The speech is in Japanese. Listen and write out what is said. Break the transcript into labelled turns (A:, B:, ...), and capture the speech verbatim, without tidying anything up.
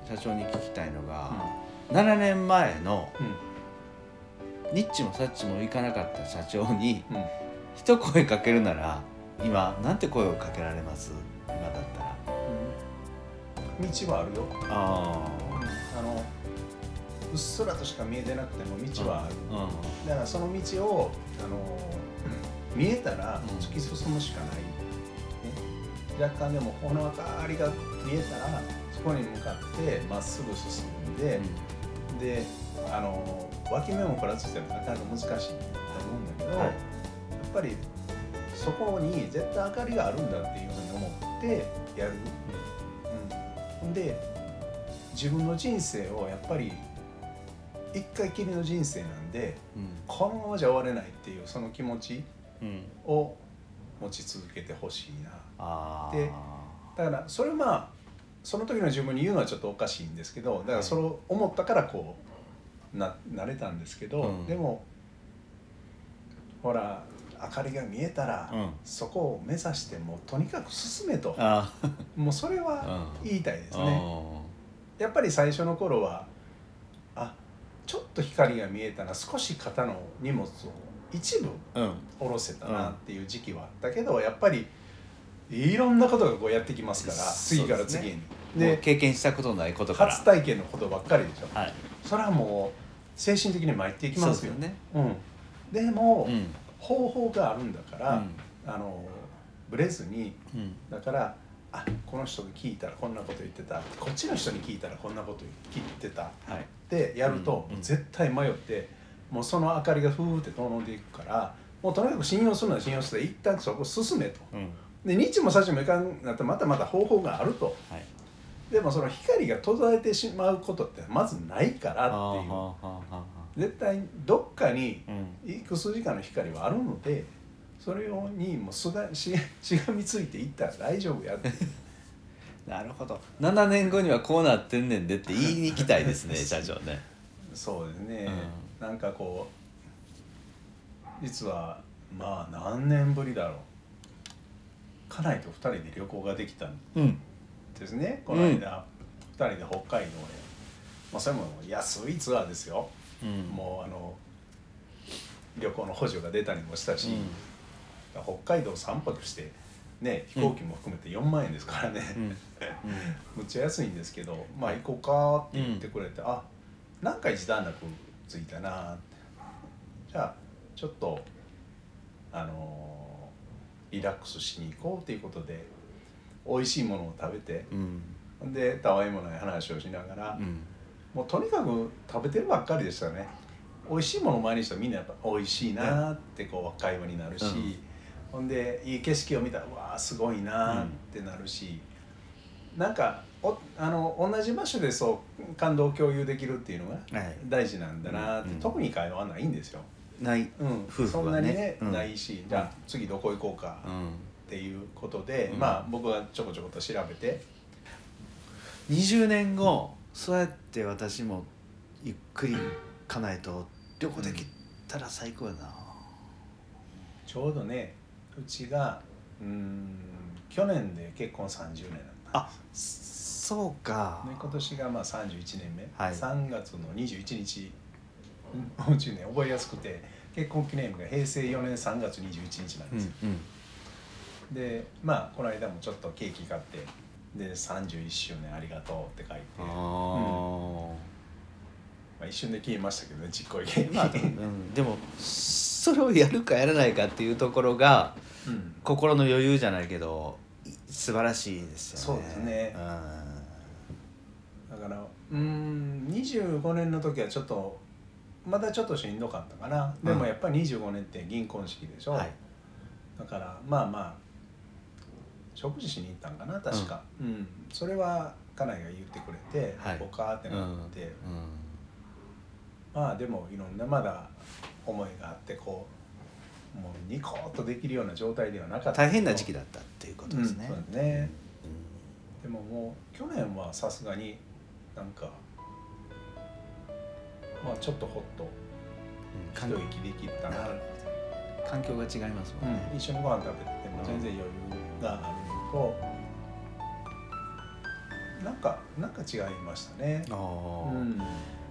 A: 社長に聞きたいのが、うん、ななねんまえの、うん、ニッチもサッチもいかなかった社長に、うん、一声かけるなら今なんて声をかけられます？今だったら、
B: うん、道はあるよ。あ、うん、あのうっすらとしか見えてなくても道はある、うんうん、だからその道をあの、うん、見えたら突き進むしかない、ね、若干でもこの明かりが見えたらそこに向かってまっすぐ進んで、うん、であの脇目も凝らすってなかなか難しいと思うんだけど、はい、やっぱりそこに絶対明かりがあるんだっていうふうに思ってやる、うんうん、で自分の人生をやっぱり一回きりの人生なんで、うん、このままじゃ終われないっていうその気持ちを持ち続けてほしいな、あでだからそれはまあその時の自分に言うのはちょっとおかしいんですけど、だからそれを思ったからこう な, なれたんですけど、うん、でもほら明かりが見えたら、うん、そこを目指してもうとにかく進めともうそれは言いたいですね。やっぱり最初の頃はあちょっと光が見えたら少し肩の荷物を一部下ろせたなっていう時期はあったけど、やっぱりいろんなことがこうやってきますから次から次に、
A: で、ね、経験したことないことから
B: 初体験のことばっかりでしょ、はい、それはもう精神的に参っていきますよね、うん、でも、うん、方法があるんだから、うん、あのブレずに、うん、だからあこの人が聞いたらこんなこと言ってた、こっちの人に聞いたらこんなこと言ってた、はい、ってやると、うん、絶対迷ってもうその明かりがふーって飛んでいくからもうとにかく信用するのは信用して一旦そこ進めと、うん、でニッチもサッチもいかんなったらまたまた方法があると、はい、でもその光が途絶えてしまうことってまずないからっていう、絶対どっかにいくつ時間の光はあるので、それにもうすが し, しがみついていったら大丈夫やって
A: なるほど、ななねんごにはこうなってんねんでって言いに行きたいですね社長ね。
B: そうですね、うん、なんかこう実はまあ何年ぶりだろう、家内とふたりで旅行ができたんですね、うん、この間、うん、ふたりで北海道へ、まあ、それも安いツアーですよ、うん、もうあの旅行の補助が出たりもしたし、うん、北海道さんぱくしてね、飛行機も含めてよんまんえんですからね、うんうん、むっちゃ安いんですけど、まあ行こうかって言ってくれて、うん、あなんか一段落ついたなって、じゃあちょっとあのー、リラックスしに行こうっていうことで美味しいものを食べて、うん、でたわいもない話をしながら、うん、もうとにかく食べてるばっかりでしたね。美味しいものを前にしたらみんなやっぱ美味しいなってこう会話になるし、うんほんでいい景色を見たらうわーすごいなってなるし、うん、なんかおあの同じ場所でそう感動を共有できるっていうのが大事なんだなって、はい、特に会話はないんですよ。
A: ない、うん、夫婦はね
B: そんなにね、
A: うん、
B: ないし、じゃあ次どこ行こうかっていうことで、うん、まあ僕がちょこちょこと調べて
A: にじゅうねんごそうやって私もゆっくり家内と旅行できたら最高やな、うん、
B: ちょうどねうちがうーん去年で結婚さんじゅうねんだったんです。
A: あ、そうか、
B: ね、今年がまあさんじゅういちねんめ、
A: はい、
B: さんがつのにじゅういちにちうちね覚えやすくて結婚記念日がへいせいよねんさんがつにじゅういちにちなんですよ、うんうん、でまあこの間もちょっとケーキ買ってでさんじゅういっしゅうねんありがとうって書いて、あ、うんまあ、一瞬で消えましたけどねちっこいケーキ、まあうん、
A: でもそれをやるかやらないかっていうところが、うん、心の余裕じゃないけど素晴らしいですよね。
B: そうですね、うん、だからうーんにじゅうごねんの時はちょっとまだちょっとしんどかったかな、うん、でもやっぱりにじゅうごねんって銀婚式でしょ、はい、だからまあまあ食事しに行ったんかな確か、うんうん、それは家内が言ってくれて、はい、行こうかってなって、うんうん、まあでもいろんなまだ思いがあってこうもうニコッとできるような状態ではなかった。
A: 大変な時期だったっていうことですね、
B: うん、そうですね、うん、でももう去年はさすがになんかまあちょっとホッと一息できたな、うん、
A: 環境が違いますもんね、
B: うん、一緒にご飯食べてても全然余裕があるのと、 なんかなんか違いましたね。あ、うん、